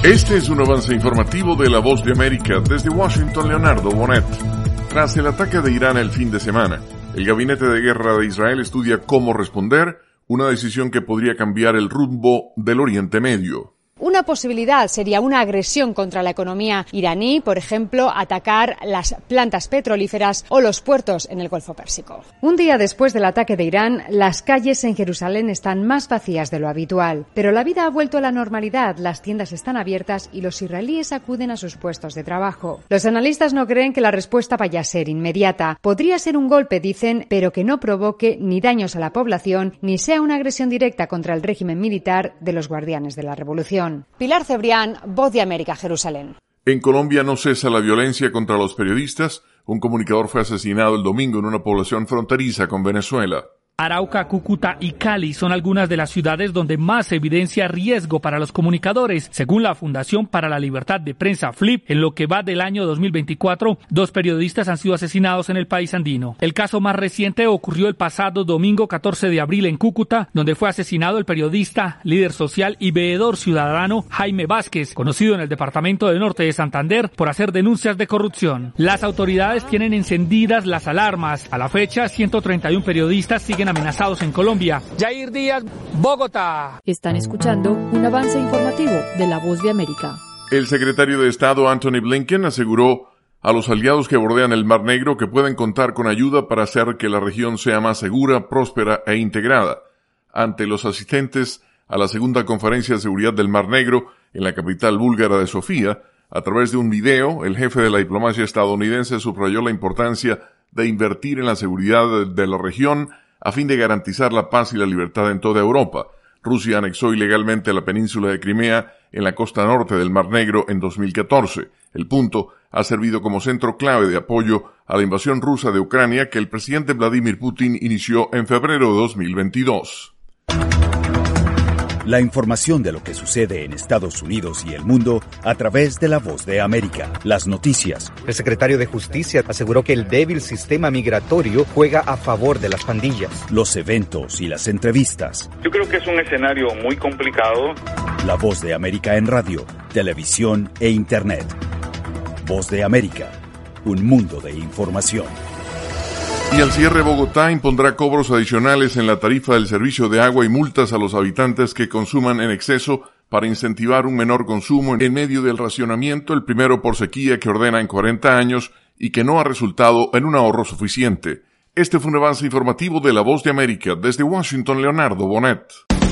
Este es un avance informativo de La Voz de América. Desde Washington, Leonardo Bonet. Tras el ataque de Irán el fin de semana, el Gabinete de Guerra de Israel estudia cómo responder, una decisión que podría cambiar el rumbo del Oriente Medio. Una posibilidad sería una agresión contra la economía iraní, por ejemplo, atacar las plantas petrolíferas o los puertos en el Golfo Pérsico. Un día después del ataque de Irán, las calles en Jerusalén están más vacías de lo habitual. Pero la vida ha vuelto a la normalidad, las tiendas están abiertas y los israelíes acuden a sus puestos de trabajo. Los analistas no creen que la respuesta vaya a ser inmediata. Podría ser un golpe, dicen, pero que no provoque ni daños a la población ni sea una agresión directa contra el régimen militar de los guardianes de la revolución. Pilar Cebrián, Voz de América, Jerusalén. En Colombia no cesa la violencia contra los periodistas. Un comunicador fue asesinado el domingo en una población fronteriza con Venezuela. Arauca, Cúcuta y Cali son algunas de las ciudades donde más se evidencia riesgo para los comunicadores. Según la Fundación para la Libertad de Prensa, FLIP, en lo que va del año 2024, 2 periodistas han sido asesinados en el país andino. El caso más reciente ocurrió el pasado domingo 14 de abril en Cúcuta, donde fue asesinado el periodista, líder social y veedor ciudadano Jaime Vázquez, conocido en el departamento del norte de Santander por hacer denuncias de corrupción. Las autoridades tienen encendidas las alarmas. A la fecha, 131 periodistas siguen amenazados en Colombia. Jair Díaz, Bogotá. Están escuchando un avance informativo de La Voz de América. El secretario de Estado Antony Blinken aseguró a los aliados que bordean el Mar Negro que pueden contar con ayuda para hacer que la región sea más segura, próspera e integrada. Ante los asistentes a la segunda conferencia de seguridad del Mar Negro en la capital búlgara de Sofía, a través de un video, el jefe de la diplomacia estadounidense subrayó la importancia de invertir en la seguridad de la región a fin de garantizar la paz y la libertad en toda Europa. Rusia anexó ilegalmente la península de Crimea en la costa norte del Mar Negro en 2014. El punto ha servido como centro clave de apoyo a la invasión rusa de Ucrania que el presidente Vladimir Putin inició en febrero de 2022. La información de lo que sucede en Estados Unidos y el mundo a través de La Voz de América. Las noticias. El secretario de Justicia aseguró que el débil sistema migratorio juega a favor de las pandillas. Los eventos y las entrevistas. Yo creo que es un escenario muy complicado. La Voz de América en radio, televisión e internet. Voz de América, un mundo de información. Y al cierre, Bogotá impondrá cobros adicionales en la tarifa del servicio de agua y multas a los habitantes que consuman en exceso para incentivar un menor consumo en medio del racionamiento, el primero por sequía que ordena en 40 años y que no ha resultado en un ahorro suficiente. Este fue un avance informativo de La Voz de América. Desde Washington, Leonardo Bonet.